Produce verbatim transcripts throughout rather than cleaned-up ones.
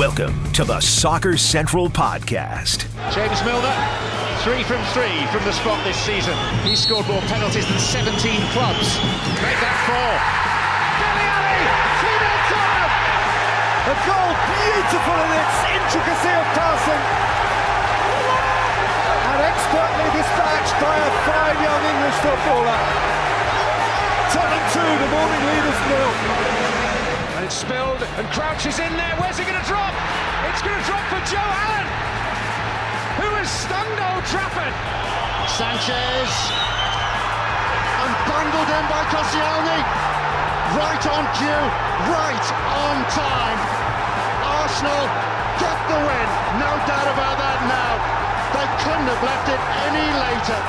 Welcome to the Soccer Central Podcast. James Milner, three from three from the spot this season. He's scored more penalties than seventeen clubs. Make that four. Dele Alli, two nil Tottenham. A goal beautiful in its intricacy of passing. And expertly dispatched by a fine young English footballer. Tottenham two, the morning leaders nil. And it's spilled, and Crouch is in there. Where's he going to drop? It's going to drop for Joe Allen, who has stunned Old Trafford. Sanchez, and bundled in by Koscielny. Right on cue, right on time. Arsenal get the win, no doubt about that now. They couldn't have left it any later.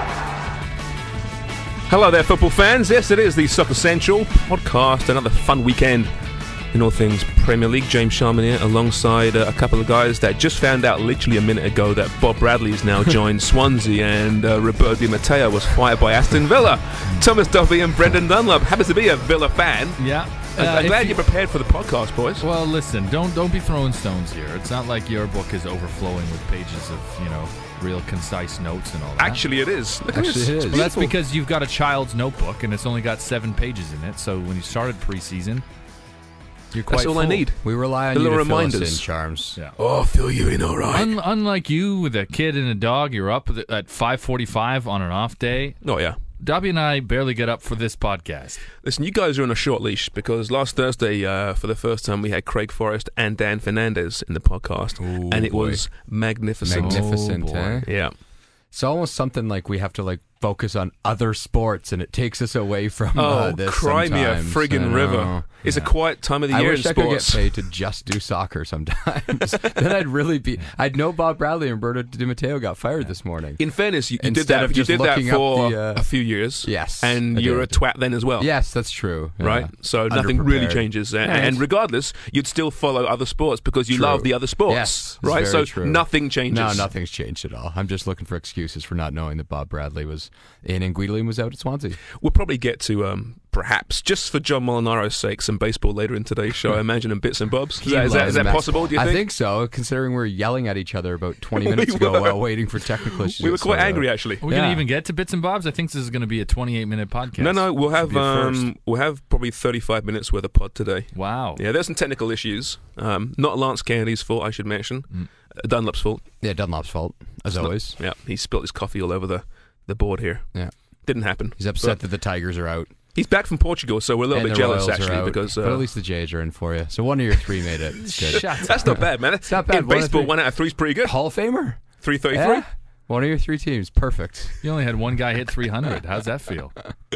Hello there, football fans. Yes, it is the Soccer Central podcast. Another fun weekend in all things Premier League. James Sharman here, alongside uh, a couple of guys that just found out literally a minute ago that Bob Bradley has now joined Swansea, and uh, Roberto Di Matteo was fired by Aston Villa. Thomas Duffy and Brendan Dunlop. Happens to be a Villa fan. Yeah. Uh, I'm glad you, you're prepared for the podcast, boys. Well, listen, don't don't be throwing stones here. It's not like your book is overflowing with pages of, you know, real concise notes and all that. Actually, it is. Look Actually, this. it is. Well, that's because you've got a child's notebook, and it's only got seven pages in it. So when you started preseason, you're quite That's all full. I need. We rely on the you to reminders. fill us in, Charms. Yeah. Oh, I'll fill you in, all right. Un- unlike you with a kid and a dog, you're up at five forty-five on an off day. Oh, yeah. Dobby and I barely get up for this podcast. Listen, you guys are on a short leash because last Thursday, uh, for the first time, we had Craig Forrest and Dan Fernandez in the podcast, Ooh, and it boy. was magnificent. Magnificent, Oh, boy. eh? Yeah. It's almost something like we have to like focus on other sports, and it takes us away from Oh, uh, this cry me a sometimes. friggin' I river. know. It's Yeah. a quiet time of the I year wish in I could sports. get paid to just do soccer sometimes. Then I'd really be. I'd know Bob Bradley and Roberto Di Matteo got fired this morning. In fairness, you, you did Instead that. of You just did that looking up for the, uh, a few years. Yes, and I you're did. a twat then as well. Yes, that's true. yeah. Right, so nothing really Underprepared. changes, and, Right. and regardless, you'd still follow other sports because you True. love the other sports. Yes, it's right. very So true. nothing changes. No, nothing's changed at all. I'm just looking for excuses for not knowing that Bob Bradley was in and Guidelin was out at Swansea. We'll probably get to um, perhaps just for John Molinaro's sake some baseball later in today's show. I imagine in bits and bobs. Is that, is that, is that possible? Do you think? I think so, considering we were yelling at each other about twenty We minutes ago were. while waiting for technical issues. We were quite so, uh, angry actually. Are we Yeah. going to even get to bits and bobs? I think this is going to be a twenty-eight minute podcast. No, no, we'll Should have be a first. um, we'll have probably thirty-five minutes worth of pod today. Wow. Yeah, there's some technical issues. Um, not Lance Kennedy's fault, I should mention. Mm. Uh, Dunlop's fault. Yeah, Dunlop's fault, as always. Yeah, he spilled his coffee all over the, the board here. Yeah. Didn't happen. He's upset But that the Tigers are out. he's back from Portugal, so we're a little and bit the jealous Royals are actually out, because uh, but at least the Jays are in for you. So one of your three made it. It's good. Shut that's not bad, man. It's not bad. In One out of baseball, three. one out of three is pretty good. Hall of Famer. Three thirty-three. Yeah. One of your three teams. Perfect. You only had one guy hit three hundred. How's that feel?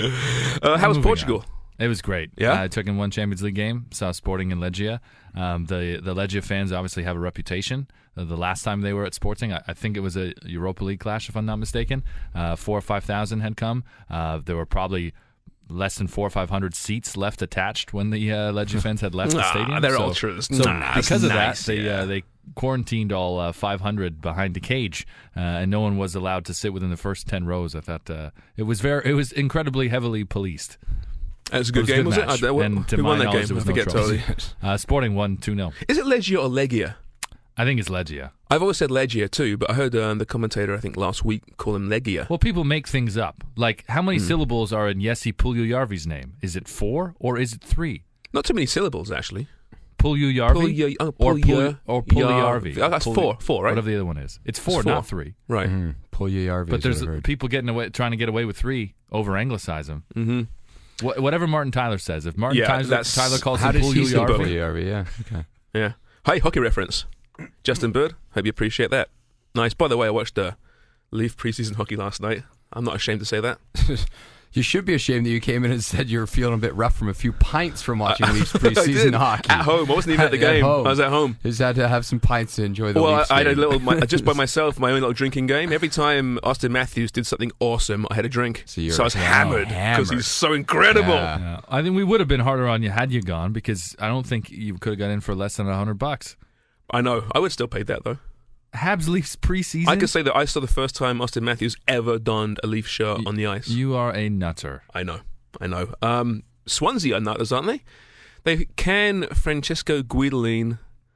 Uh, how was Moving Portugal? on. It was great. Yeah? Uh, I took in one Champions League game, saw Sporting and Legia. Um, the the Legia fans obviously have a reputation. Uh, the last time they were at Sporting, I, I think it was a Europa League clash, if I'm not mistaken. Uh, four or five thousand had come. Uh, there were probably less than four or five hundred seats left attached when the uh, Legia fans had left the Ah, stadium. they're so, ultras. So Nah, because that's of nice, that, they yeah. uh, they quarantined all uh, five hundred behind the cage, uh, and no one was allowed to sit within the first ten rows. I thought uh, it was very, it was incredibly heavily policed. That was a It good was a game, good was match. it? I, And to who my won that knowledge, game? there was I no forget trouble. totally. Uh, Sporting won two nil. Is it Legia or Legia? I think it's Legia. I've always said Legia too, but I heard um, the commentator, I think last week, call him Legia. Well, people make things up. Like, how many Hmm. syllables are in Jesse Puljujärvi's name? Is it four or is it three? Not too many syllables, actually. Puljujärvi Pulju- oh, or Pulju- Pul- or Yarvi. Puljujärvi? Oh, that's Pulju- four, four, right? Whatever the other one is. It's four, It's four. not three. Right. Mm, Pull you Yarvi. But is there's what I heard. people getting away, trying to get away with three, over anglicize them. Mm-hmm. Wh- whatever Martin Tyler says. If Martin Yeah, Tyler, that's- Tyler calls How him does he say Pull Puljujärvi, you Yarvi? Yeah. Okay. Yeah. Hey, hockey reference. Justin Bird, hope you appreciate that. Nice. By the way, I watched uh, Leaf preseason hockey last night. I'm not ashamed to say that. You should be ashamed that you came in and said you were feeling a bit rough from a few pints from watching Leafs I preseason did. hockey. At home. I wasn't even at the At game. home. I was at home. Just had to have some pints to enjoy the Well, Leafs I, I had a game. little, my, just by myself, my own little drinking game. Every time Austin Matthews did something awesome, I had a drink. So you're I was wow, hammered because hammered. he's so incredible. Yeah. Yeah. I think we would have been harder on you had you gone, because I don't think you could have got in for less than a hundred bucks. I know. I would still pay that though. Habs Leafs preseason. I could say that I saw the first time Austin Matthews ever donned a Leaf shirt on the ice. You are a nutter. I know. I know. Um, Swansea are nutters, aren't they? They can Francesco Guidelin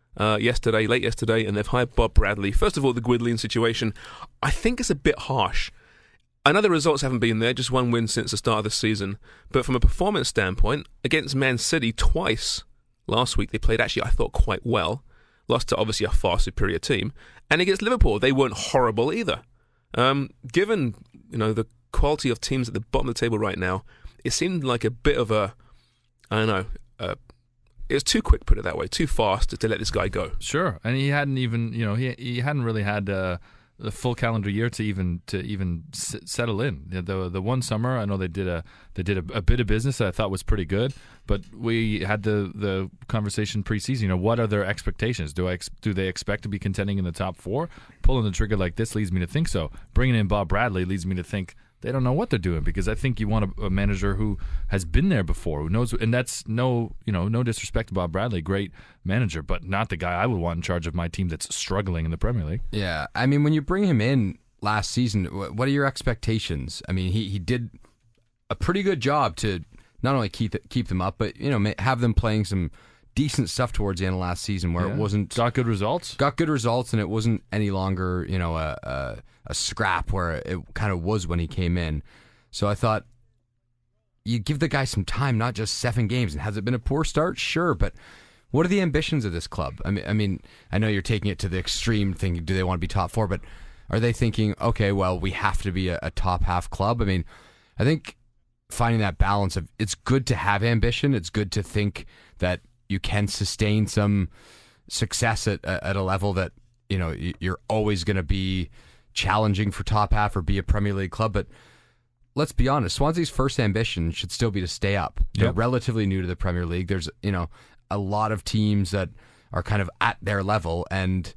uh, yesterday, late yesterday, and they've hired Bob Bradley. First of all, the Gwyddelian situation, I think it's a bit harsh. I know the results haven't been there, just one win since the start of the season. But from a performance standpoint, against Man City twice last week, they played actually, I thought, quite well. Lost to obviously a far superior team. And against Liverpool, they weren't horrible either. Um, given, you know, the quality of teams at the bottom of the table right now, it seemed like a bit of a, I don't know, uh, it was too quick, put it that way, too fast to, to let this guy go. Sure, and he hadn't even, you know, he he hadn't really had uh, the full calendar year to even to even s- settle in. The, the the one summer, I know they did a they did a, a bit of business that I thought was pretty good, but we had the the conversation preseason. You know, what are their expectations? Do I ex- do they expect to be contending in the top four? Pulling the trigger like this leads me to think so. Bringing in Bob Bradley leads me to think they don't know what they're doing, because I think you want a, a manager who has been there before, who knows, and that's no, you know, no disrespect to Bob Bradley, great manager, but not the guy I would want in charge of my team that's struggling in the Premier League. Yeah, I mean, when you bring him in last season, what are your expectations? I mean, he, he did a pretty good job to not only keep keep them up, but, you know, have them playing some decent stuff towards the end of last season, where Yeah. it wasn't Got good results. got good results, and it wasn't any longer, you know, a a, a scrap where it kind of was when he came in. So I thought, you give the guy some time, not just seven games. And has it been a poor start? Sure, but what are the ambitions of this club? I mean, I mean, I know you're taking it to the extreme, thinking, do they want to be top four? But are they thinking, okay, well, we have to be a, a top half club? I mean, I think finding that balance of, it's good to have ambition. It's good to think that you can sustain some success at at a level that, you know, you're always going to be challenging for top half or be a Premier League club. But let's be honest, Swansea's first ambition should still be to stay up. They're Yep. relatively new to the Premier League. There's, you know, a lot of teams that are kind of at their level, and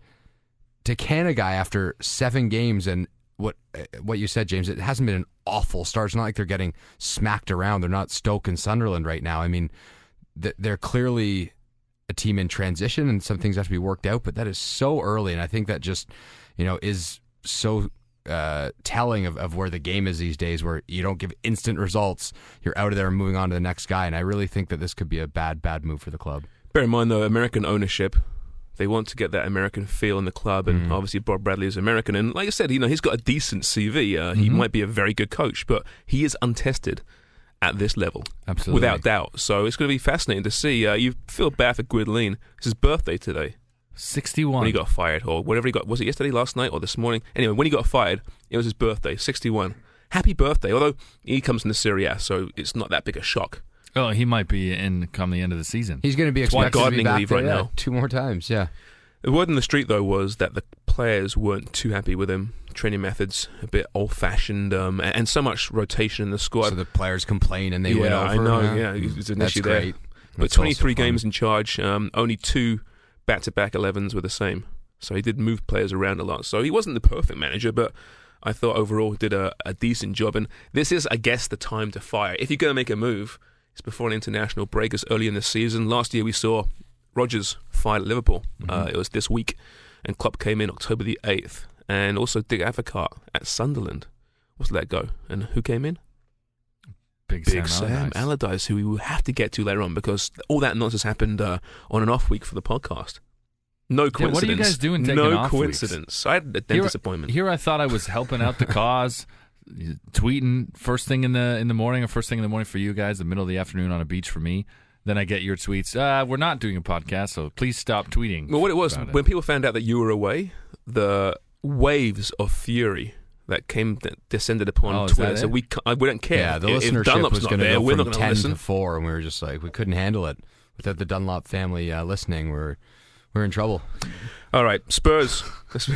to can a guy after seven games, and what what you said, James, it hasn't been an awful start. It's not like they're getting smacked around. They're not Stoke and Sunderland right now. I mean, they're clearly a team in transition, and some things have to be worked out, but that is so early, and I think that just, you know, is so uh, telling of, of where the game is these days, where you don't give instant results, you're out of there and moving on to the next guy, and I really think that this could be a bad, bad move for the club. Bear in mind, though, American ownership, they want to get that American feel in the club, and Mm. obviously Bob Bradley is American, and like I said, you know, he's got a decent C V. Uh, he Mhm. might be a very good coach, but he is untested at this level, Absolutely. without doubt. So it's going to be fascinating to see. Uh, you feel bad for Gwyddelian. It's his birthday today sixty-one. when he got fired, or whatever he got. Was it yesterday, last night, or this morning? Anyway, when he got fired, it was his birthday, sixty-one. Happy birthday, although he comes from the Serie A, so it's not that big a shock. Oh, he might be in come the end of the season. He's going to be It's why expected to be gardening back leave there, right yeah, now. two more times, yeah. The word in the street, though, was that the players weren't too happy with him. Training methods a bit old-fashioned, um, and, and so much rotation in the squad. So the players complain and they yeah, win over. I know. Yeah, Yeah, it's an That's issue there. great. But That's twenty-three also fun. games in charge, um, only two back-to-back elevens were the same. So he did move players around a lot. So he wasn't the perfect manager, but I thought overall he did a, a decent job. And this is, I guess, the time to fire. If you're going to make a move, it's before an international break. It's early in the season. Last year we saw Rodgers fired at Liverpool. Mm-hmm. Uh, it was this week. And Klopp came in October the eighth. And also Dick Advocaat at Sunderland was let go. And who came in? Big, Big Sam, Sam Allardyce. Allardyce, who we will have to get to later on, because all that nonsense happened uh, on an off week for the podcast. No Yeah, coincidence. what are you guys doing taking No off coincidence. I had a Here- dentist appointment. Here I thought I was helping out the cause, tweeting first thing in the in the morning or first thing in the morning for you guys, the middle of the afternoon on a beach for me. Then I get your tweets. Uh, we're not doing a podcast, so please stop tweeting. Well, what it was, about it. when people found out that you were away, the waves of fury that came that descended upon Oh, is Twitter. that So it? we, ca- I- we don't care. Yeah, the If- if listenership Dunlop's was not going to there, go we're not from going to ten listen. to four, and we were just like, we couldn't handle it. Without the Dunlop family uh, listening, we're we're in trouble. All right, Spurs.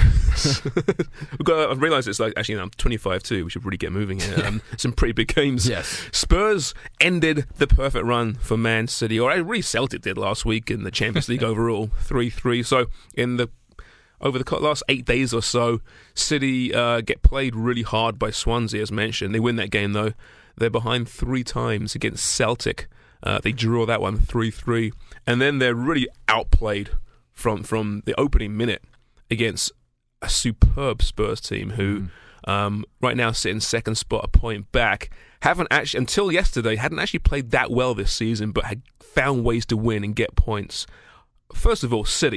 We've got. I've realised it's like actually, you know, I'm twenty-five too. We should really get moving here. Um, some pretty big games. Yes. Spurs ended the perfect run for Man City, or really Celtic did last week in the Champions League overall, three three. So in the over the co- last eight days or so, City uh, get played really hard by Swansea, as mentioned. They win that game though. They're behind three times against Celtic. Uh, they draw that one three three, and then they're really outplayed from from the opening minute against a superb Spurs team who Mm-hmm. um, right now sit in second spot, a point back. Haven't actually, until yesterday, hadn't actually played that well this season, but had found ways to win and get points. First of all, City.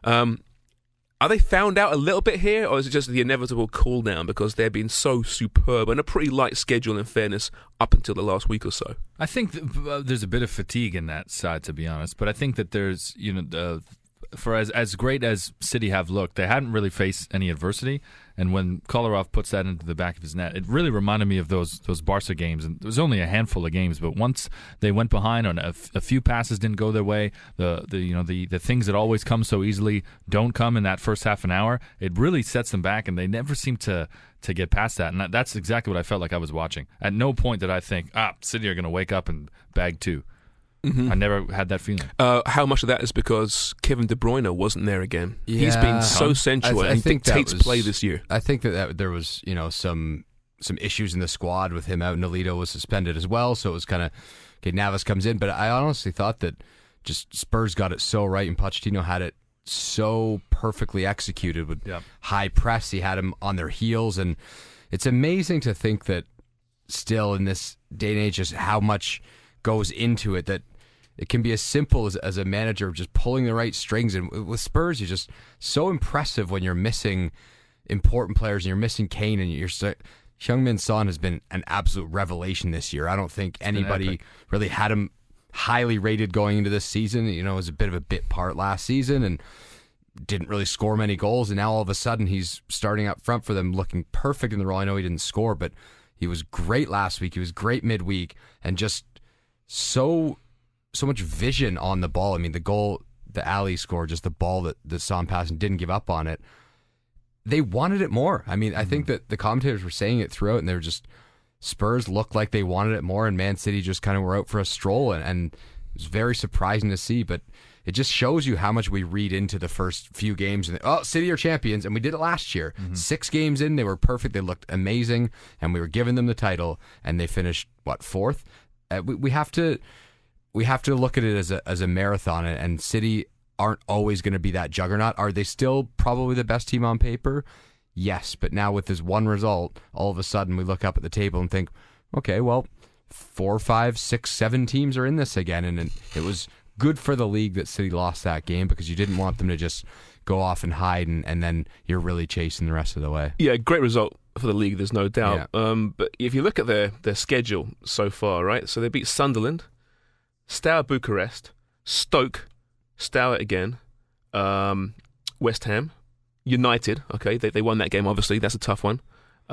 Um, are they found out a little bit here, or is it just the inevitable cool down because they've been so superb and a pretty light schedule, in fairness, up until the last week or so? I think th- uh, there's a bit of fatigue in that side, to be honest. But I think that there's, you know, uh, for as as great as City have looked, they hadn't really faced any adversity. And when Kolarov puts that into the back of his net, it really reminded me of those those Barca games. And there was only a handful of games, but once they went behind on a, f- a few passes didn't go their way, the the you know the the things that always come so easily don't come in that first half an hour. It really sets them back, and they never seem to to get past that. And that, that's exactly what I felt like I was watching. At no point did I think, ah, City are going to wake up and bag two. Mm-hmm. I never had that feeling. Uh, how much of that is because Kevin De Bruyne wasn't there again? Yeah. He's been so central I th- I and think dictates was, play this year. I think that, that there was, you know, some some issues in the squad with him out. Nolito was suspended as well, so it was kind of okay. Navas comes in, but I honestly thought that just Spurs got it so right, and Pochettino had it so perfectly executed with Yep. high press. He had them on their heels, and it's amazing to think that still in this day and age, just how much goes into it. That it can be as simple as, as a manager of just pulling the right strings. And with Spurs, you're just so impressive when you're missing important players and you're missing Kane. And you're so, Heung-min Son has been an absolute revelation this year. I don't think anybody really had him highly rated going into this season. You know, it was a bit of a bit part last season and didn't really score many goals. And now all of a sudden he's starting up front for them, looking perfect in the role. I know he didn't score, but he was great last week. He was great midweek and just so... so much vision on the ball. I mean, the goal that Ali scored, just the ball that, that Son passed and didn't give up on it. They wanted it more. I mean, I mm-hmm. think that the commentators were saying it throughout, and they were just, Spurs looked like they wanted it more, and Man City just kind of were out for a stroll, and, and it was very surprising to see, but it just shows you how much we read into the first few games. And oh, City are champions, and we did it last year. Mm-hmm. Six games in, they were perfect, they looked amazing, and we were giving them the title, and they finished, what, fourth? Uh, we, we have to... We have to look at it as a as a marathon, and City aren't always going to be that juggernaut. Are they still probably the best team on paper? Yes, but now with this one result, all of a sudden we look up at the table and think, okay, well, four, five, six, seven teams are in this again, and it was good for the league that City lost that game because you didn't want them to just go off and hide, and, and then you're really chasing the rest of the way. Yeah, great result for the league, there's no doubt. Yeah. Um, but if you look at their, their schedule so far, right, so they beat Sunderland, Steaua Bucharest, Stoke, Steaua again, um, West Ham, United. Okay, they they won that game. Obviously, that's a tough one.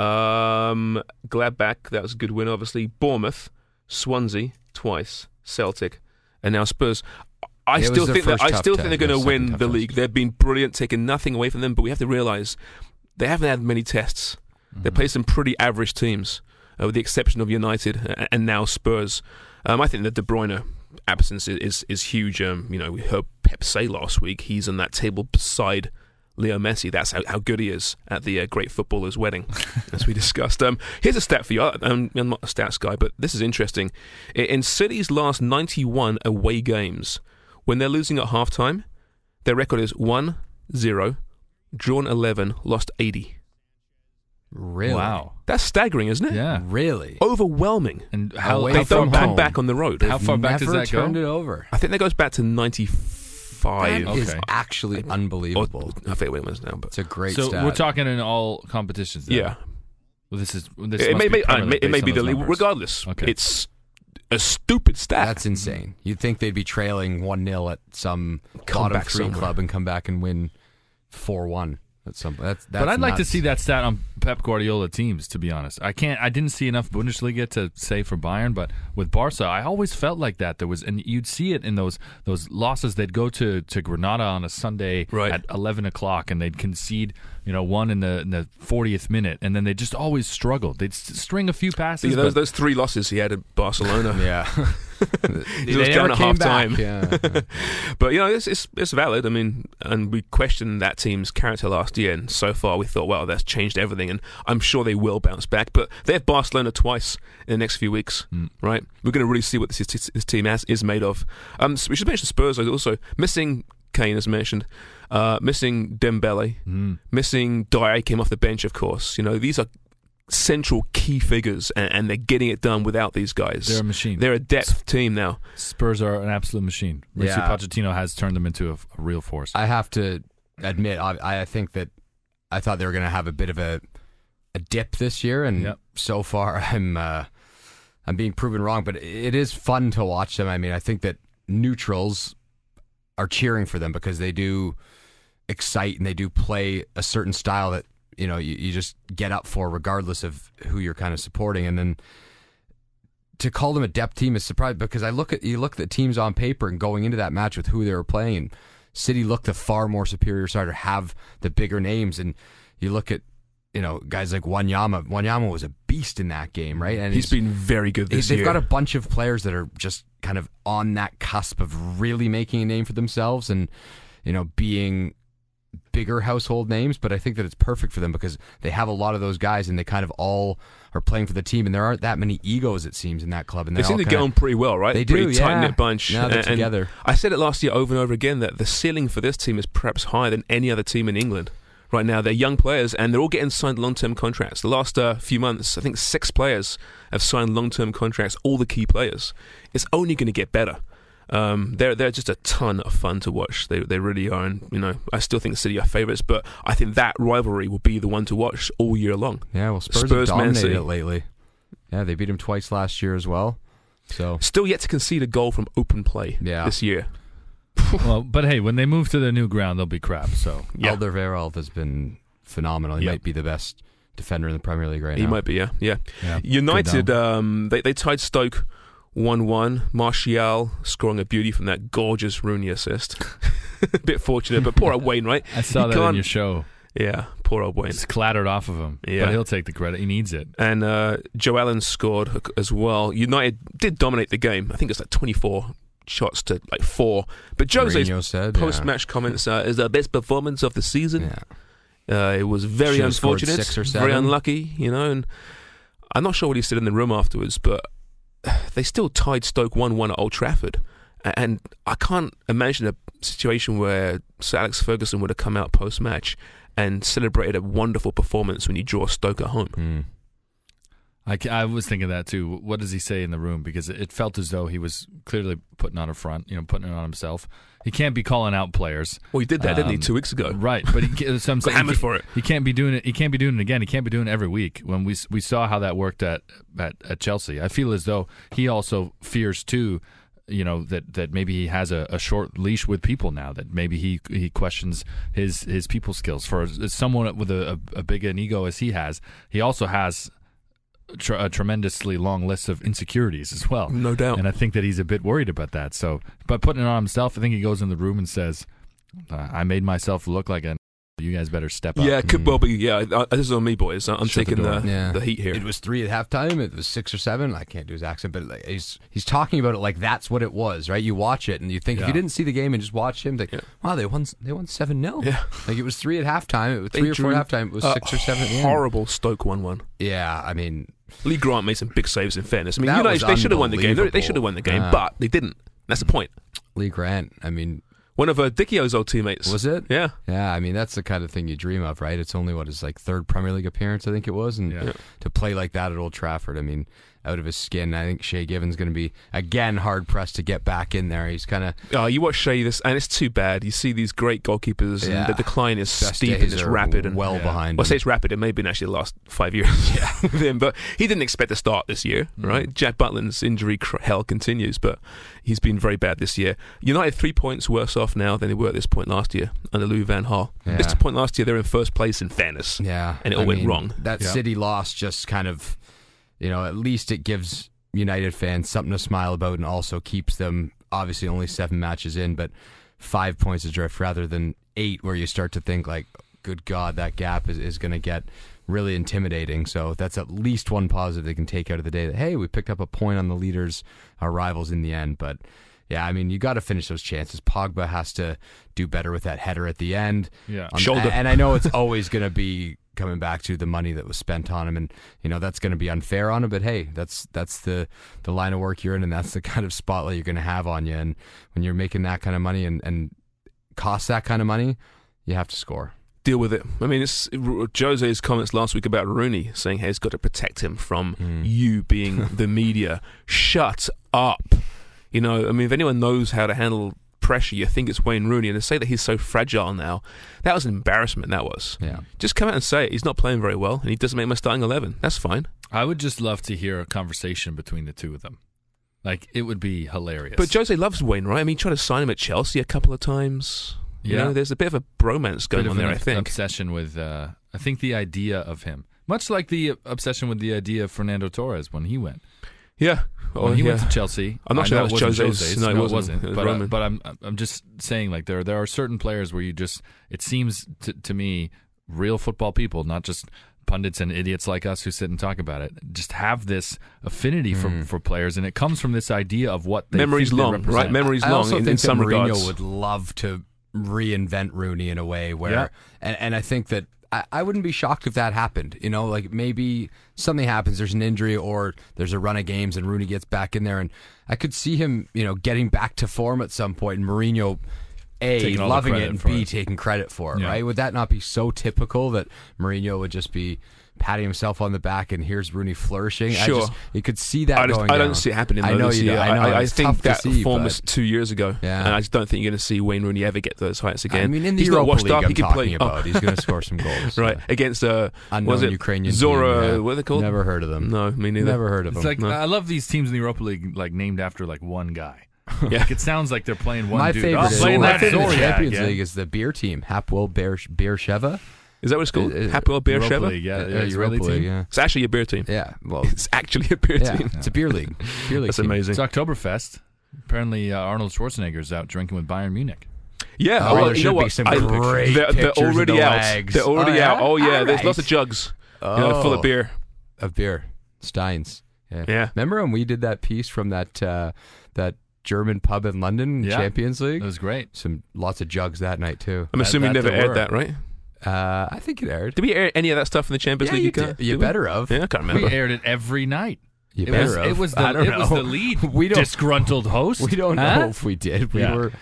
Um, Gladbach, that was a good win. Obviously, Bournemouth, Swansea twice, Celtic, and now Spurs. I it still think that I still t- think they're going to win the league. They've been brilliant, taking nothing away from them. But we have to realise they haven't had many tests. Mm-hmm. They played some pretty average teams, uh, with the exception of United and now Spurs. Um, I think that De Bruyne absence is is, is huge. Um, you know, we heard Pep say last week he's on that table beside Leo Messi. That's how, how good he is at the uh, great footballer's wedding, as we discussed. Um, here's a stat for you. I'm, I'm not a stats guy, but this is interesting. In City's last ninety-one away games, when they're losing at halftime, their record is one zero, drawn eleven, lost eighty. Really? Wow. That's staggering, isn't it? Yeah. Really? Overwhelming. And how they don't come back on the road. How far back does that go? Turned it over. I think that goes back to ninety-five. That is Okay. actually Or- unbelievable. I forget when it was now, but It's a great So stat. we're talking in all competitions then? yeah. Well, this is this It must may, be may, Premier uh, League it may based be on the those league. numbers. Regardless, Okay. it's a stupid stat. That's insane. You'd think they'd be trailing one nil at some Come bottom back three somewhere. club and come back and win four one. At some, that's, that's But I'd like to nuts. see that stat on Pep Guardiola teams, to be honest. I can't. I didn't see enough Bundesliga to say for Bayern, but with Barca, I always felt like that. There was, and you'd see it in those those losses. They'd go to, to Granada on a Sunday Right. at eleven o'clock, and they'd concede, you know, one in the in the fortieth minute, and then they just always struggled. They'd s- string a few passes. Yeah, those, but those three losses he had at Barcelona. Yeah. He was down at half time. Yeah. But, you know, it's, it's it's valid. I mean, and we questioned that team's character last year, and so far we thought, well, that's changed everything, and I'm sure they will bounce back. But they have Barcelona twice in the next few weeks, Mm. right? We're going to really see what this, this, this team has, is made of. Um, so we should mention Spurs also. Missing Kane, as mentioned. Uh, missing Dembele. Mm. Missing Dyer, came off the bench, of course. You know, these are central key figures, and, and they're getting it done without these guys. They're a machine. They're a depth team now. Spurs are an absolute machine. Mauricio Yeah. Pochettino has turned them into a, a real force. I have to admit, I, I think that I thought they were going to have a bit of a a dip this year, and Yep. so far I'm uh, I'm being proven wrong. But it is fun to watch them. I mean, I think that neutrals are cheering for them because they do excite and they do play a certain style that you know you, you just get up for regardless of who you're kind of supporting. And then to call them a depth team is surprising because I look at you look at the teams on paper and going into that match with who they were playing, and City looked the far more superior side or have the bigger names. And you look at you know guys like Wanyama. Wanyama was a beast in that game, right? And he's been very good this they've year. They've got a bunch of players that are just kind of on that cusp of really making a name for themselves and you know being bigger household names, but I think that it's perfect for them because they have a lot of those guys and they kind of all are playing for the team, and there aren't that many egos, it seems, in that club. And they seem to get on pretty well, right? They do, pretty yeah. tight-knit bunch. Now they're and, together. And I said it last year over and over again that the ceiling for this team is perhaps higher than any other team in England. Right now, they're young players, and they're all getting signed long-term contracts. The last uh, few months, I think six players have signed long-term contracts, all the key players. It's only going to get better. Um, they're they're just a ton of fun to watch. They they really are, and you know I still think City are favourites, but I think that rivalry will be the one to watch all year long. Yeah, well, Spurs, Spurs have Man dominated City. it lately. Yeah, they beat him twice last year as well. So Still yet to concede a goal from open play Yeah. this year. Well, but hey, when they move to their new ground, they'll be crap. So Yeah. Alderweireld has been phenomenal. He Yeah. might be the best defender in the Premier League right He now. might be, yeah, yeah. Yeah, United, good um, they they tied Stoke one one. Martial scoring a beauty from that gorgeous Rooney assist. A bit fortunate, but poor old Wayne, right? I saw He that in can't- your show. Yeah, poor old Wayne. It's clattered off of him. Yeah. But he'll take the credit. He needs it. And uh, Joe Allen scored as well. United did dominate the game. I think it's like twenty-four shots to like four. But Jose's Mourinho said, post-match comments uh, is the best performance of the season. Yeah. Uh, it was very Should've scored unfortunate, six or very seven. unlucky, you know. And I'm not sure what he said in the room afterwards, but they still tied Stoke one one at Old Trafford. And I can't imagine a situation where Sir Alex Ferguson would have come out post-match and celebrated a wonderful performance when you draw Stoke at home. Mm. I, ca- I was thinking that too. What does he say in the room? Because it, it felt as though he was clearly putting on a front, you know, putting it on himself. He can't be calling out players. Well, he did that, didn't he, Um, two weeks ago? Right, but he, ca- so I'm Got saying hammered he, for it. He can't be doing it. He can't be doing it again. He can't be doing it every week. When we we saw how that worked at, at, at Chelsea, I feel as though he also fears too. You know that, that maybe he has a, a short leash with people now. That maybe he he questions his his people skills. For as someone with a, a, a big an ego as he has, he also has tr- a tremendously long list of insecurities as well. No doubt. And I think that he's a bit worried about that. So, by putting it on himself, I think he goes in the room and says, uh, "I made myself look like a. You guys better step up." Yeah, it could Mm. well be. Yeah, I, I, this is on me, boys. I'm Shut the taking the, door. Yeah. the heat here. It was three at halftime. It was six or seven. I can't do his accent, but like, he's he's talking about it like that's what it was, right? You watch it and you think if Yeah. you didn't see the game and just watch him, like, Yeah. wow, they won they won seven nil. Yeah. Like it was three at halftime. It was They three or four drew at halftime. It was a six or seven. At the end. horrible Stoke one one. Yeah, I mean, Lee Grant made some big saves. In fairness, I mean, That United was they should have won the game. They- They should have unbelievable. won the game, Yeah. but they didn't. That's the point. Lee Grant. I mean, One of uh, Dickio's old teammates. was it? Yeah. Yeah, I mean that's the kind of thing you dream of, right? It's only what his like third Premier League appearance, I think it was, and Yeah. to play like that at Old Trafford, I mean, out of his skin. I think Shea Given's going to be again hard pressed to get back in there. He's kind of Oh, you watch Shea this, and it's too bad. You see these great goalkeepers, Yeah. and the decline is best steep and days it's are rapid. And well Yeah. behind. well, I say him. it's rapid. It may have been actually the last five years yeah. with him, but he didn't expect to start this year, right? Jack Butland's injury cr- hell continues, but he's been very bad this year. United three points worse off now than they were at this point last year under Louis van Gaal. Yeah. This point last year, they were in first place in fairness. Yeah, and it all I went mean, wrong. That Yeah. City loss just kind of, you know, at least it gives United fans something to smile about, and also keeps them obviously only seven matches in, but five points adrift rather than eight, where you start to think like, good God, that gap is, is going to get really intimidating. So that's at least one positive they can take out of the day. That hey, we picked up a point on the leaders, our rivals in the end, but. Yeah, I mean, you got to finish those chances. Pogba has to do better with that header at the end. Yeah. On- Shoulder. And I know it's always going to be coming back to the money that was spent on him, and you know that's going to be unfair on him. But hey, that's that's the the line of work you're in, and that's the kind of spotlight you're going to have on you. And when you're making that kind of money and and costs that kind of money, you have to score. Deal with it. I mean, it's Jose's comments last week about Rooney saying, hey, he's got to protect him from Hmm. you being the media. Shut up. You know, I mean, if anyone knows how to handle pressure, you think it's Wayne Rooney, and to say that he's so fragile now, that was an embarrassment, that was. Yeah. Just come out and say it. He's not playing very well, and he doesn't make my starting eleven. That's fine. I would just love to hear a conversation between the two of them. Like, it would be hilarious. But Jose loves Wayne, right? I mean, he tried to sign him at Chelsea a couple of times. You Yeah. know, there's a bit of a bromance going Bit on of there, an I think. obsession with, uh, I think the idea of him. Much like the obsession with the idea of Fernando Torres when he went. Yeah. When Oh, he yeah. went to Chelsea, I'm not I sure know that it was wasn't Jose's. Jose's. No, it No, wasn't. It was but Roman. Uh, but I'm I'm just saying, like there there are certain players where you just it seems to, to me real football people, not just pundits and idiots like us who sit and talk about it, just have this affinity for for players, and it comes from this idea of what they Memory's think they long, represent. right? Memory's I long also in, think in that some Mourinho regards. would love to reinvent Rooney in a way where, Yeah. and, and I think that I, I wouldn't be shocked if that happened. You know, like maybe something happens, there's an injury or there's a run of games and Rooney gets back in there, and I could see him, you know, getting back to form at some point, and Mourinho, A, Taking all the loving it, credit and for B, it. taking credit for it, Yeah. right? Would that not be so typical that Mourinho would just be patting himself on the back and here's Rooney flourishing? Sure. I just, you could see that I, just, going I don't down. see it happening. I though, know this you year. do. I know. I, I It's think tough to that see, form but- was two years ago, Yeah. and I just don't think you're going to see Wayne Rooney ever get those heights again. I mean, in the He's Europa not washed League up. I'm He can talking play. about, Oh. he's going to score some goals. Right, Yeah. against uh, Unknown was it Ukrainian Zora? team, yeah. What are they called? Never heard of them. No, me neither. Never heard of It's them. like No. I love these teams in the Europa League, like named after like one guy. Yeah. Like, it sounds like they're playing one My dude. favorite, Oh, is, playing my that favorite in the Zoriak, Champions yeah. League is the beer team, Hapoel Beer Beersheva. Is that what it's called? Uh, uh, Hapoel Beer Europa Sheva? League, yeah, Uh, yeah, Israeli Europa League, team. yeah. It's actually a beer team. Yeah, well, It's actually a beer yeah, team. it's a beer league. Beer league That's team. amazing. It's Oktoberfest. Apparently, uh, Arnold Schwarzenegger's out drinking with Bayern Munich. Yeah, Oh, well, there you know should be what? some I- great they're, they're pictures of already the out. wags. They're already Oh, yeah? out. Oh yeah, All there's right. lots of jugs, you know, full of Oh. beer. Of beer, Steins. Yeah. Yeah. Remember when we did that piece from that uh, that German pub in London, Yeah. Champions League? It was great. Some lots of jugs that night too. I'm That- assuming that never there aired were. that, right? Uh, I think it aired. Did we air any of that stuff in the Champions Yeah, League? you, can't- did. you did we? better have. Yeah, I can't We remember. aired it every night. You It better was, have. it was the I don't it was know. the lead We don't- disgruntled host. We don't Huh? know if we did. We Yeah. were.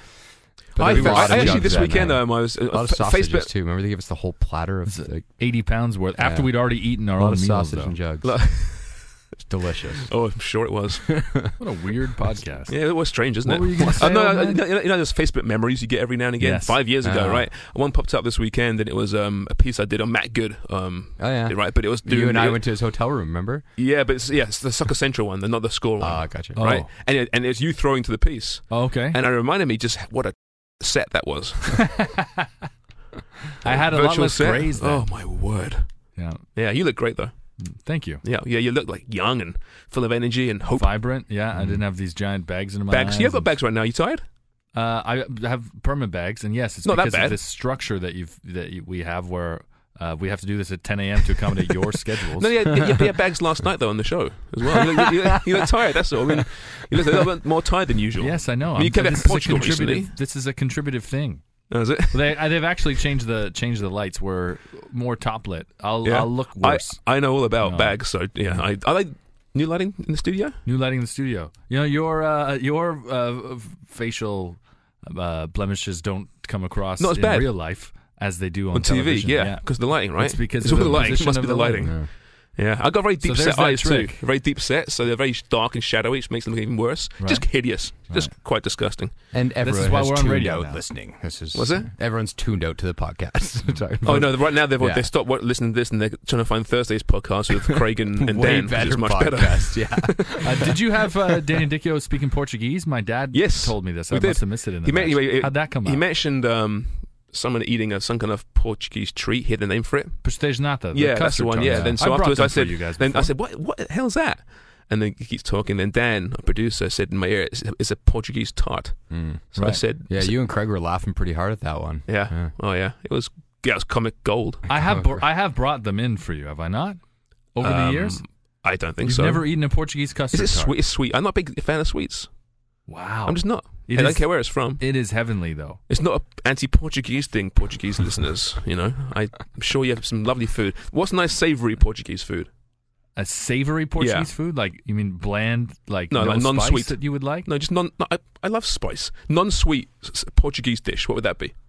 I, there was a I, lot of I actually jugs this that weekend night. um, I was uh, a lot of F- sausages Facebook. too. Remember they gave us the whole platter of like, eighty pounds worth after Yeah. we'd already eaten our a lot own of meals. sausage Though. and jugs. Look- It's delicious. Oh, I'm sure it was. What a weird podcast. Yeah, it was strange, isn't What it? were you gonna say, Uh, no, old no, man? you know, you know those Facebook memories you get every now and again. Yes. Five years ago, Oh. right? One popped up this weekend, and it was um, a piece I did on Matt Good. Um, Oh yeah. right, but it was You doing- and I it- went to his hotel room. Remember? Yeah, but it's, yeah, it's the Soccer Central one, not the score one. Ah, gotcha. Oh. Right, and it, and it's you throwing to the piece, Oh, okay. and it reminded me just what a set that was. I had a lot Virtual less set. grays then. Oh my word! Yeah. Yeah, you look great though. Thank you. Yeah, yeah, you look like young and full of energy and hope. Vibrant. Yeah, I didn't have these giant bags in my Bags. eyes. You have got and- bags right now. You tired? Uh, I have permanent bags, and yes, it's Not that because bad. of this structure that you've that you- we have, where uh, we have to do this at ten a.m. to accommodate your schedules. No, you had, you had- you had bags last night though on the show as well. You look, you, look- you look tired. That's all. I mean, you look a little bit more tired than usual. Yes, I know. I mean, you I'm- came back this from is a Portugal contributive- recently. This is a contributive thing. Oh, is it? They I, they've actually changed the changed the lights. We're more top lit. I'll Yeah. I'll look I, worse. I know all about No. bags, so yeah. I, are they new lighting in the studio? New lighting in the studio. You know your uh, your uh, f- facial uh, blemishes don't come across Not as in bad. real life as they do on, On T V, television. yeah, because of the lighting, right? It's because it's of all the the lighting. It position must of be the the lighting. lighting. Yeah, I've got very deep there's set that eyes trick. too. Very deep set, so they're very dark and shadowy, which makes them look even worse. Right. Just hideous. Just quite disgusting. And everyone is why has we're on tuned radio out now. listening. This is Was it? Everyone's tuned out to the podcast. Talking Oh about no! Right now they've Yeah. they stopped wa- listening to this and they're trying to find Thursday's podcast with Craig and, and way Dan, which better is much better. podcast. Yeah. Uh, did you have uh, Danny Dicchio speaking Portuguese? My dad Yes, told me this. we I did. must have missed it in the He, match. ma- he- How'd that come He out? mentioned um, someone eating a, some kind of Portuguese treat. He had the name for it. Pastéis nata. yeah, the that's the custard one. tarts. Yeah. Then so I brought afterwards them I said, for you guys then I before. said, what what the hell's that? And then he keeps talking. Then Dan, a producer, said in my ear, it's, it's a Portuguese tart. Mm. So I Right. said, Yeah, so- you and Craig were laughing pretty hard at that one. yeah. Yeah. Oh yeah, it was yeah, it was comic gold. I have br- I have brought them in for you. Have I not? Over the Um, years, I don't think you've so. never eaten a Portuguese Is custard it tart. sweet? It's sweet. I'm not a big fan of sweets. Wow, I'm just not. It I don't is- care where it's from. It is heavenly though. It's not an anti-Portuguese thing, Portuguese listeners. You know, I'm sure you have some lovely food. What's nice savoury Portuguese food? A savory Portuguese Yeah. food, like you mean bland, like No, no, like spice non-sweet. that you would like. No, just non. No, I, I love spice. Non-sweet s- s- Portuguese dish. What would that be?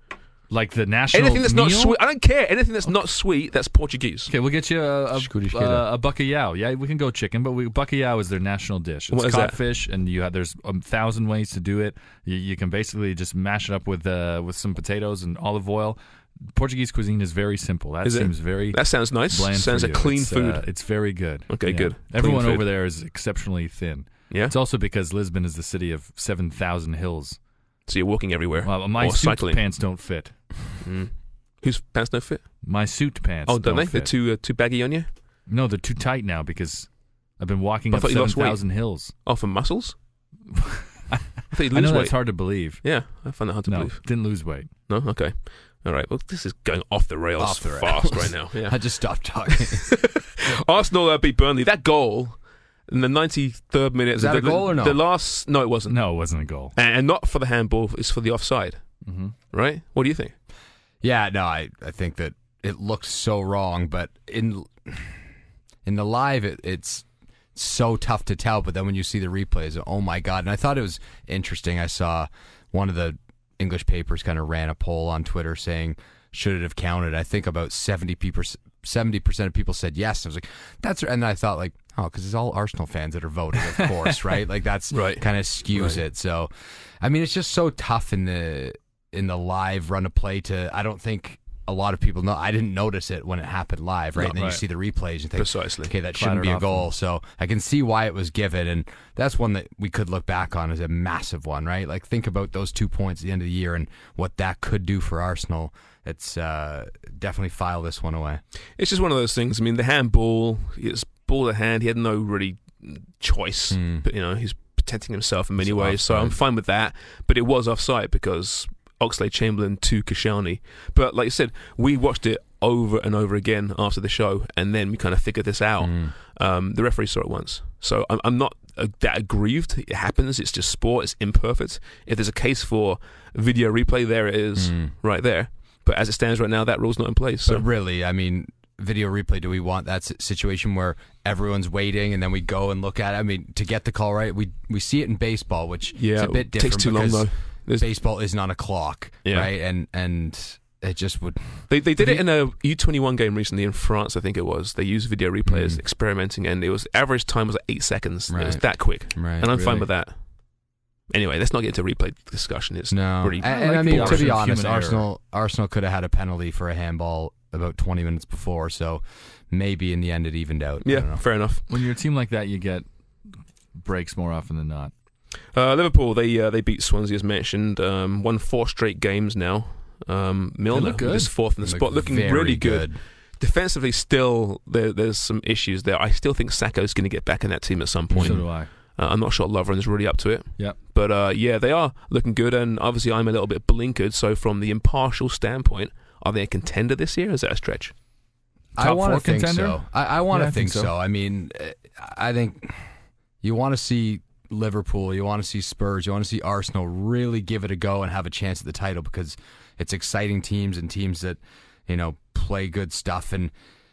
Like the national Anything that's meal? not sweet. I don't care. Anything that's not sweet, that's Portuguese. Okay, we'll get you a, a, Scooty uh, Skidoo. a bacalhau. Yeah, we can go chicken, but we, bacalhau is their national dish. It's What is caught that? fish, and you have there's a thousand ways to do it. You, you can basically just mash it up with uh, with some potatoes and olive oil. Portuguese cuisine is very simple. That Is it? seems very That sounds nice. bland Sounds for like you. clean it's, food. Uh, it's very good. Okay, Yeah. good. Everyone Clean food. over there is exceptionally thin. Yeah. It's also because Lisbon is the city of seven thousand hills. So you're walking everywhere. Well, my or suit cycling. pants don't fit. Mm. Whose pants don't fit? My suit pants. Oh, don't they? They're Fit. too uh, too baggy on you. No, they're too tight now because I've been walking I up thought you seven lost weight. thousand hills. Oh, for muscles. I thought you I lose know weight. that's hard to believe. Yeah, I find that hard to No, believe. didn't lose weight. No, okay, all right. Well, this is going off the rails Off the fast rails. right now. Yeah. I just stopped talking. Arsenal uh, beat Burnley. That goal in the ninety-third minute. Is that the, a goal the, or no? The last. No, it wasn't. No, it wasn't a goal. And, and not for the handball. It's for the offside. Mm-hmm. Right? What do you think? Yeah, no, I, I think that it looks so wrong, but in in the live, it, it's so tough to tell. But then when you see the replays, oh my god! And I thought it was interesting. I saw one of the English papers kind of ran a poll on Twitter saying, should it have counted? I think about seventy people, seventy percent of people said yes. I was like, that's, and I thought like, oh, because it's all Arsenal fans that are voting, of course, right? Like that's Right. kind of skews Right. it. So, I mean, it's just so tough in the in the live run of play to. I don't think a lot of people know. I didn't notice it when it happened live, right? No, and then right. you see the replays and think, Precisely. okay, that shouldn't Clattered be a off goal. them. So I can see why it was given, and that's one that we could look back on as a massive one, right? Like think about those two points at the end of the year and what that could do for Arsenal. It's uh, definitely file this one away. It's just one of those things. I mean, the handball, it's ball at hand. He had no really choice, Hmm. but you know, he's protecting himself in many It's ways. So offside. I'm fine with that. But it was offside because Oxlade-Chamberlain to Koscielny. But like you said, we watched it over and over again after the show, and then we kind of figured this out. Mm. Um, the referee saw it once, so I'm, I'm not uh, that aggrieved. It happens. It's just sport. It's imperfect. If there's a case for video replay, there it is, Mm. right there. But as it stands right now, that rule's not in place. So But really, I mean, video replay, do we want that s- situation where everyone's waiting and then we go and look at it? I mean, to get the call right, we we see it in baseball, which yeah, is a bit it different takes too long because though. There's- baseball isn't on a clock, Yeah. right? And and it just would. They they did it in a U twenty-one game recently in France, I think it was. They used video replays, Mm. experimenting, and it was average time was like eight seconds. It was Right. that quick, Right, and I'm fine really? with that. Anyway, let's not get into replay discussion. It's No, pretty. and, I and like I the mean, to option be of honest, human error. Arsenal Arsenal could have had a penalty for a handball about twenty minutes before, so maybe in the end it evened out. I don't Yeah, know. fair enough. When you're a team like that, you get breaks more often than not. Uh, Liverpool they uh, they beat Swansea as mentioned. Um, won four straight games now. Um, Milner look good. is fourth in the They spot, look looking very really good. Defensively, still there, there's some issues there. I still think Saka's going to get back in that team at some point. So do I. Uh, I'm not sure Lovren's really up to it. Yep. But uh, yeah, they are looking good, and obviously I'm a little bit blinkered. So from the impartial standpoint, are they a contender this year? Or is that a stretch? I Top want to four think contender? so. I, I want to Yeah, I think, think so. so. I mean, uh, I think you want to see Liverpool, you want to see Spurs, you want to see Arsenal really give it a go and have a chance at the title because it's exciting teams and teams that, you know, play good stuff. And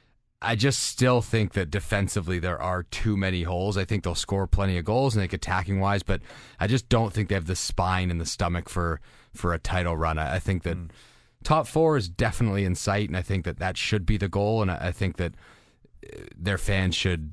I just still think that defensively there are too many holes. I think they'll score plenty of goals and like attacking wise, but I just don't think they have the spine and the stomach for for a title run. I, I think that Mm. top four is definitely in sight, and I think that that should be the goal. And I, I think that uh, their fans should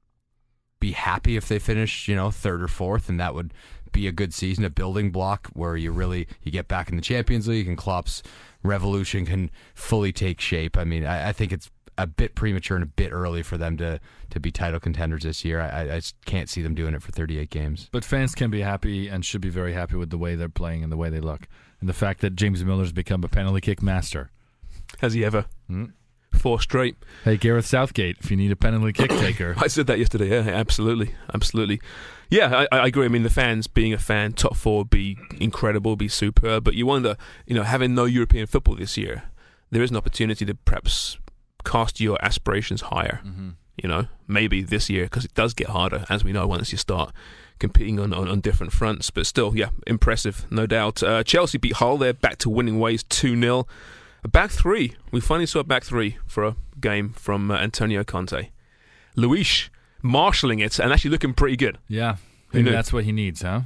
be happy if they finish, you know, third or fourth, and that would be a good season, a building block where you really you get back in the Champions League and Klopp's revolution can fully take shape. I mean, I, I think it's a bit premature and a bit early for them to, to be title contenders this year. I, I just can't see them doing it for thirty-eight games. But fans can be happy and should be very happy with the way they're playing and the way they look. And the fact that James Miller's become a penalty kick master. Has he ever? Hmm? Four straight. Hey, Gareth Southgate, if you need a penalty kick taker. I said that yesterday. Yeah, absolutely, absolutely. Yeah, I, I agree. I mean, the fans being a fan, top four would be incredible, be superb. But you wonder, you know, having no European football this year, there is an opportunity to perhaps cast your aspirations higher. Mm-hmm. You know, maybe this year because it does get harder, as we know, once you start competing on, on, on different fronts. But still, yeah, impressive, no doubt. Uh, Chelsea beat Hull. They're back to winning ways, two nil. A back three. We finally saw a back three for a game from uh, Antonio Conte. Luis marshalling it and actually looking pretty good. Yeah, Who maybe knew? that's what he needs, huh?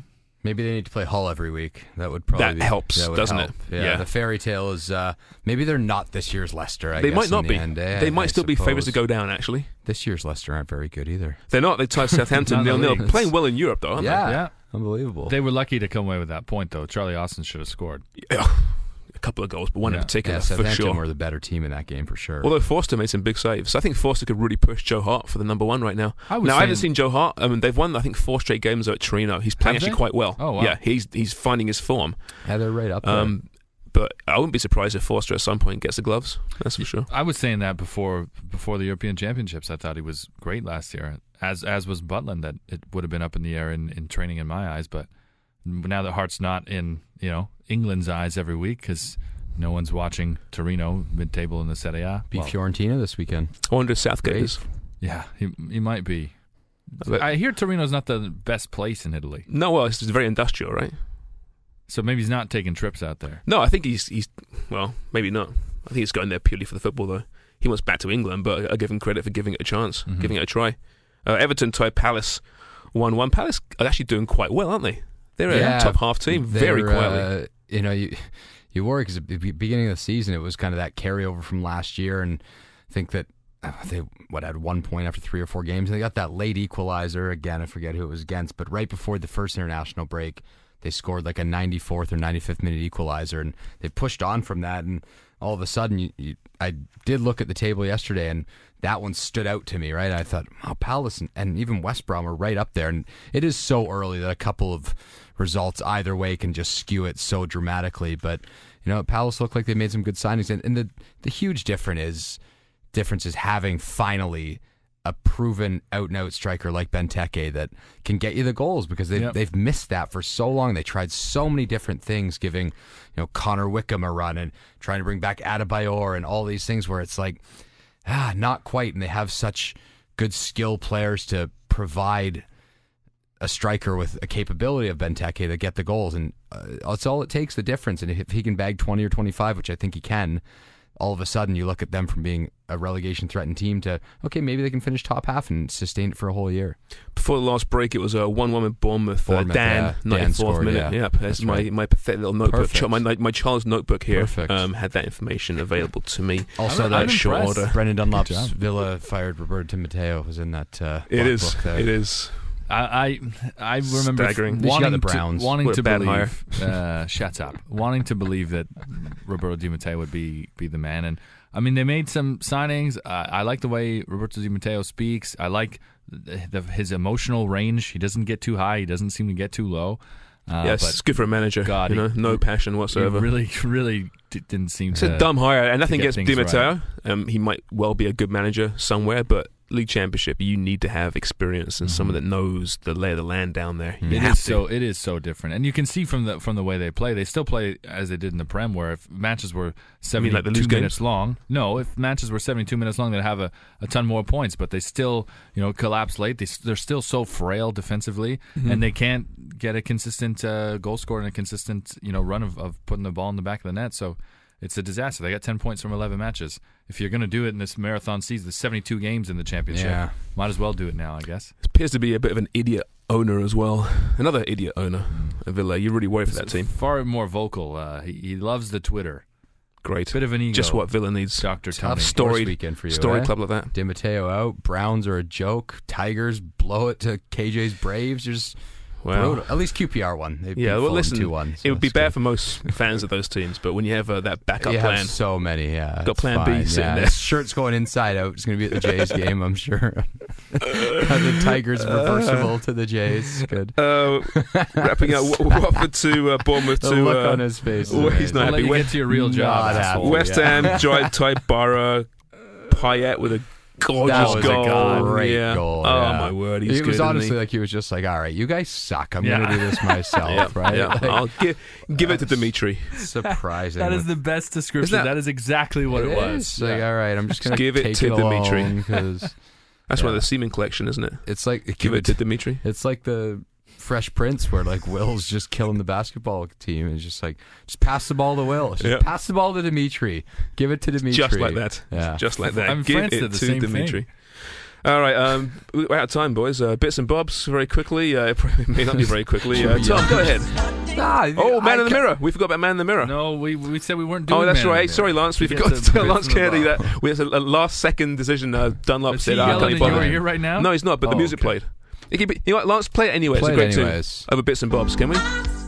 Maybe they need to play Hull every week. That would probably That be, helps, that would doesn't help. it? Yeah, Yeah. The fairy tale is uh, maybe they're not this year's Leicester. I They guess, might not in the be. End. Yeah, they might I still be favourites to suppose. go down, actually. This year's Leicester aren't very good either. They're not. They tied Southampton Not in the nil nil. league. Playing well in Europe, though, aren't Yeah, Yeah. unbelievable. They were lucky to come away with that point, though. Charlie Austin should have scored. they? Yeah. A couple of goals, but one Yeah. in particular, yeah, for Southampton sure. were the better team in that game for sure. Although Forster made some big saves. I think Forster could really push Joe Hart for the number one right now. I was now, I haven't saying- seen Joe Hart. I mean, they've won, I think, four straight games at Torino. He's playing Have actually they? quite well. Oh, wow. Yeah, he's he's finding his form. yeah, they're right up there. Um, but I wouldn't be surprised if Forster at some point gets the gloves. That's for sure. I was saying that before before the European Championships. I thought he was great last year, as as was Butland. That it would have been up in the air in, in training in my eyes. But now that Hart's not in, you know, England's eyes every week because no one's watching Torino mid-table in the Serie A. Beat Well, Fiorentina this weekend. I wonder if Southgate Great. is. yeah, he he might be. But- I hear Torino's not the best place in Italy, No, well, it's very industrial, right? so maybe he's not taking trips out there. No, I think he's he's well, maybe not. I think he's going there purely for the football, though. He wants back to England, but I give him credit for giving it a chance, Mhm. giving it a try. Uh, Everton tied Palace one one. Palace are actually doing quite well, aren't they? They're a Yeah, top half team, very They're, quietly. Uh, you know, you you worry because at the beginning of the season it was kind of that carryover from last year, and I think that uh, they what had one point after three or four games, and they got that late equalizer again. I forget who it was against, but right before the first international break, they scored like a ninety-fourth or ninety-fifth minute equalizer, and they pushed on from that. And all of a sudden, you, you, I did look at the table yesterday, and that one stood out to me, right? I thought, oh, Palace and, and even West Brom are right up there, and it is so early that a couple of results either way can just skew it so dramatically. But you know, Palace looked like they made some good signings, and, and the the huge difference is difference is having finally a proven out-and-out striker like Benteke that can get you the goals, because they've, Yep. they've missed that for so long. They tried so many different things, giving you know Connor Wickham a run and trying to bring back Adebayor and all these things where it's like, ah, not quite. And they have such good skill players to provide a striker with a capability of Benteke to get the goals. And uh, that's all it takes, the difference. And if he can bag twenty or twenty-five, which I think he can, all of a sudden you look at them from being a relegation threatened team to, okay, maybe they can finish top half and sustain it for a whole year. Before the last break, it was a one-one with Bournemouth. Bournemouth, uh, Dan, yeah. Dan ninety-fourth scored, minute. yeah. Yep, that's That's my, right. my pathetic little notebook. Perfect. My, my child's notebook here Perfect. um, had that information available to me. Also, I'm- that I'm short impressed. order. Brendan Dunlop's Good job. Villa fired Roberto Di Matteo was in that uh, It black is. book there. It is. I I, I remember Staggering. f- They should wanting have the to Browns. wanting What a to bad believe. Uh, shut up. Wanting to believe that Roberto Di Matteo would be be the man, and I mean they made some signings. Uh, I like the way Roberto Di Matteo speaks. I like the, the, his emotional range. He doesn't get too high. He doesn't seem to get too low. Uh, yes, but it's good for a manager. God, you know, he- no passion he whatsoever. really, really d- didn't seem It's to. a dumb hire, and nothing get against things Di Matteo. Um, he might well be a good manager somewhere, but League Championship, you need to have experience and someone that knows the lay of the land down there. You It have is to. so. It is so different, and you can see from the from the way they play. They still play as they did in the Prem, where if matches were mean like the seventy-two loose minutes games? long, no, if matches were seventy-two minutes long, they'd have a, a ton more points. But they still, you know, collapse late. They they're still so frail defensively, Mm-hmm. and they can't get a consistent uh, goal score and a consistent you know run of, of putting the ball in the back of the net. So it's a disaster. They got ten points from eleven matches. If you're going to do it in this marathon season, there's seventy-two games in the championship. Yeah. Might as well do it now, I guess. appears to be a bit of an idiot owner as well. Another idiot owner at Villa. You really worry for that team. Far more vocal. Uh, he, he loves the Twitter. Great. Bit of an ego. Just what Villa needs. Doctor Tough Tony. Story- Horse weekend for you. Story eh? club like that. Di Matteo out. Browns are a joke. Tigers blow it to K J's Braves. Just Wow. brutal. At least Q P R won. They Yeah, beat well, Fulham listen, two one. it would be bad for most fans of those teams, but when you have uh, that backup You plan, have so many, yeah. Got it's plan B fine, sitting yeah. there. His shirt's going inside out. It's going to be at the Jays game, I'm sure. the Tigers reversible to the Jays. Good. uh, wrapping up W- Watford to uh, Bournemouth The to look uh, on his face. is well, he's amazing. not I'll let happy. you West, get to your real job. Not asshole. happy. West yeah. Ham tried Ty Barra, Payet with a gorgeous That was goal. a great yeah. gool. Oh yeah. my word, he's It good. was isn't honestly he? like he was just like, all right, you guys suck. I'm Yeah. going to do this myself, yeah, right? yeah. Like, I'll give give it to Dimitri. surprising. That is the best description. Isn't that- that is exactly what it, It was. is. Like, all right, I'm just going to give it take to it Dimitri. alone because That's Yeah. one of the Seaman collection, isn't it? it's like Give it to Dimitri. It's like the Fresh Prince where like Will's just killing the basketball team. It's just like just pass the ball to Will. Just Yeah. pass the ball to Dimitri. Give it to Dimitri. Just like that. Yeah. Just like that. I mean, Give France it did the to same Dimitri. All right, um, we're out of time, boys. Uh, bits and bobs, very quickly. Uh, it may not be very quickly. Uh, Tom, go ahead. Nah, Oh, Man I in the ca- Mirror. We forgot about Man in the Mirror. No, we we said we weren't doing. Oh, that's Man in the right. Mirror. Sorry, Lance. We Get forgot the to tell bits Lance and the Kennedy bobs. that we had a, a last-second decision. Uh, Dunlop Is said, he "I yelling can't in bother." your ear right now? No, he's not. But the Oh, music okay. played. It could be, you know what, Lance, play it anyway. Play it's a it great anyways. tune. Over bits and bobs, can we?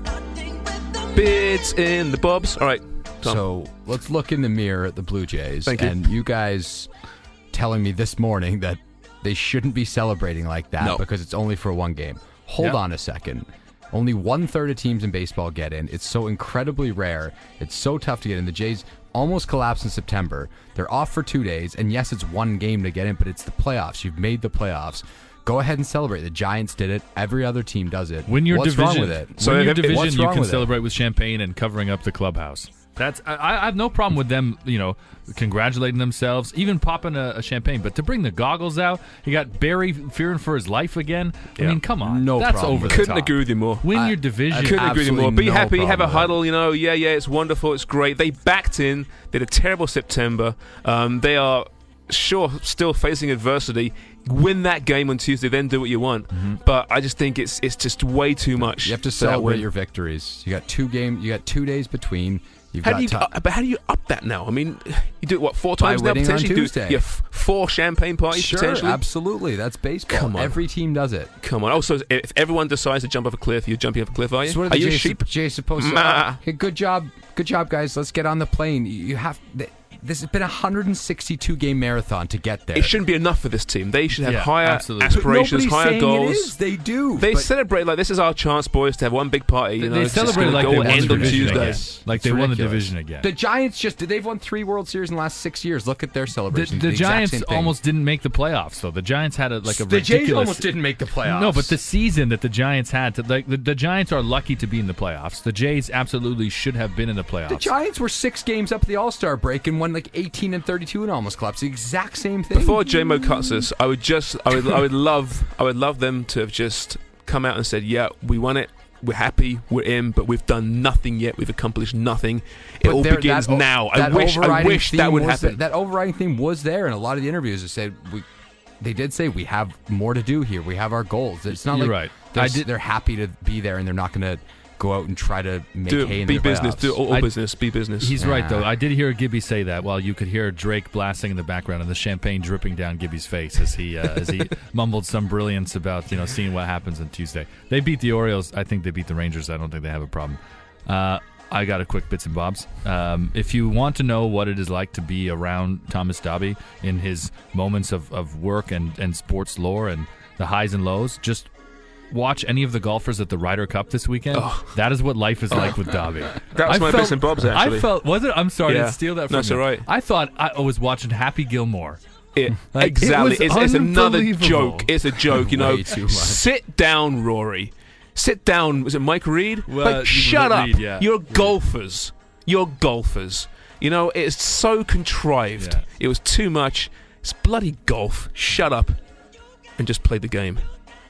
Bits in the bobs. All right, Tom. So let's look in the mirror at the Blue Jays. Thank you. And you guys telling me this morning that they shouldn't be celebrating like that No. because it's only for one game. Hold Yeah. on a second. Only one third of teams in baseball get in. It's so incredibly rare. It's so tough to get in. The Jays almost collapsed in September. They're off for two days, and yes, it's one game to get in, but it's the playoffs. You've made the playoffs. Go ahead and celebrate. The Giants did it. Every other team does it. Win your What's division. wrong with it? So Win your if- if- division, what's you wrong can with it? celebrate with champagne and covering up the clubhouse. That's I, I have no problem with them, you know, congratulating themselves, even popping a, a champagne. But to bring the goggles out, you got Barry fearing for his life again. I Yeah. mean, come on, No that's problem over with the it. Couldn't top. agree with you more. Win I- your division. I Couldn't agree with you more. Absolutely Be no happy, have a problem with huddle, you know. Yeah, yeah, it's wonderful, it's great. They backed in, did a terrible September. Um, they are, sure, still facing adversity. Win that game on Tuesday, then do what you want. But I just think it's it's just way too much. You have to for that celebrate win. your victories. You got two game. You got two days between. You've How got do you? ti- Uh, but how do you up that now? I mean, you do it what four By times now? winning on Potentially, do Tuesday. yeah, f- four champagne parties Sure, potentially. absolutely. That's baseball. Come on. Every team does it. Come on. Also, if everyone decides to jump off a cliff, you're jumping off a cliff, are you? So what are are the you a Jays, sheep? Jays supposed to? Mah. Uh, hey, good job, good job, guys. Let's get on the plane. You you have. th- This has been a one hundred sixty-two game marathon to get there. It shouldn't be enough for this team. They should have Yeah, higher absolutely. aspirations, Nobody's higher saying goals. It is. They do. They but celebrate like this is our chance, boys, to have one big party. You know, they it's just celebrate gonna like go they won end the on division Tuesday. again. It's Like they won the ridiculous. division again. The Giants just did. They've won three World Series in the last six years. Look at their The, celebrations. the exact Giants same thing. almost didn't make the playoffs, though. The Giants had a, like a The ridiculous. Jays almost didn't make the playoffs. No, but the season that the Giants had, to like the, the Giants are lucky to be in the playoffs. The Jays absolutely should have been in the playoffs. The Giants were six games up at the All Star break and won like eighteen and thirty-two and almost collapsed. The exact same thing. Before J Mo cuts us, I would just, I would, I would love, I would love them to have just come out and said, "Yeah, we won it. We're happy. We're in, but we've done nothing yet. We've accomplished nothing. It But all there- begins that o- now." I that wish, I overriding wish that theme would was happen. That, that overriding theme was there, and a lot of the interviews have said we. They did say we have more to do here. We have our goals. It's not You're like right. they're, I did- they're happy to be there, and they're not going to go out and try to make Do hay it, in be the business. playoffs. Do all, all I- business. Be business. He's right, though. Yeah. I did hear Gibby say that while you could hear Drake blasting in the background and the champagne dripping down Gibby's face as he uh, as he mumbled some brilliance about you know seeing what happens on Tuesday. They beat the Orioles. I think they beat the Rangers. I don't think they have a problem. Uh, I got a quick bits and bobs. Um, if you want to know what it is like to be around Thomas Dobby in his moments of, of work and, and sports lore and the highs and lows, just watch any of the golfers at the Ryder Cup this weekend. That is what life is like with Dobby. That was I my felt- bits and bobs, actually. I felt was it? I'm sorry Yeah. to steal that from No, it's you. all right. I thought I was watching Happy Gilmore. It, Like, exactly. it was it's, it's another unbelievable. joke. It's a joke. You know. Way too much. Sit down, Rory. Sit down. Was it Mike Reed? Well, like, you- shut up. Reed, yeah. You're golfers. You're golfers. You know, it's so contrived. Yeah. It was too much. It's bloody golf. Shut up and just play the game.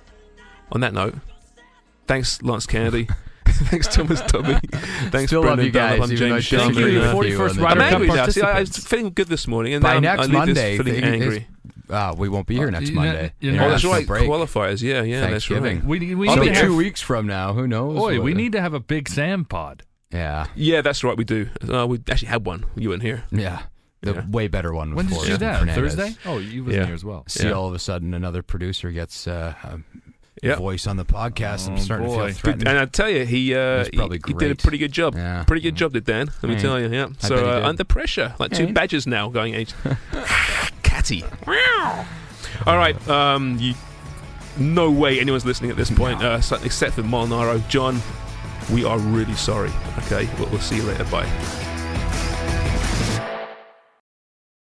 On that note, thanks, Lance Kennedy. Thanks, Thomas Dobby. Thanks, Still love Brendan you guys, Dunlop. I'm even though James I Thank Sherman. you, Uh, forty-first on the I'm Ryder Cup angry now. See, I, I was participants. feeling good this morning, and By now next I'm, I leave Monday, this feeling they- angry. Ah, we won't be here next you're not- Monday. you're Oh, not- that's International right. break. Qualifiers. Yeah, yeah, that's right. Thanksgiving. We, we, So need to two have, weeks from now, who knows? Oi, we what- need to have a Big Sam pod. Yeah, Yeah, that's right. We do. Uh, we actually had one. You weren't here. yeah. The Yeah. way better one. When with did you do Forrest that? Fernandez. Thursday? Oh, you wasn't Yeah. here as well. See, Yeah. all of a sudden, another producer gets uh, a Yeah. voice on the podcast. I'm Oh, starting boy. to feel threatened. And I tell you, he uh, That's probably he, he did a great. pretty good job. Yeah. Pretty good job, did Dan. Let me Hey. tell you. Yeah. I So bet he uh, did. under pressure, like two Hey. badgers now going. Age. Catty. All right. Um, you. No way anyone's listening at this point, uh, so- except for Molinaro. John, we are really sorry. Okay, we'll, we'll see you later. Bye.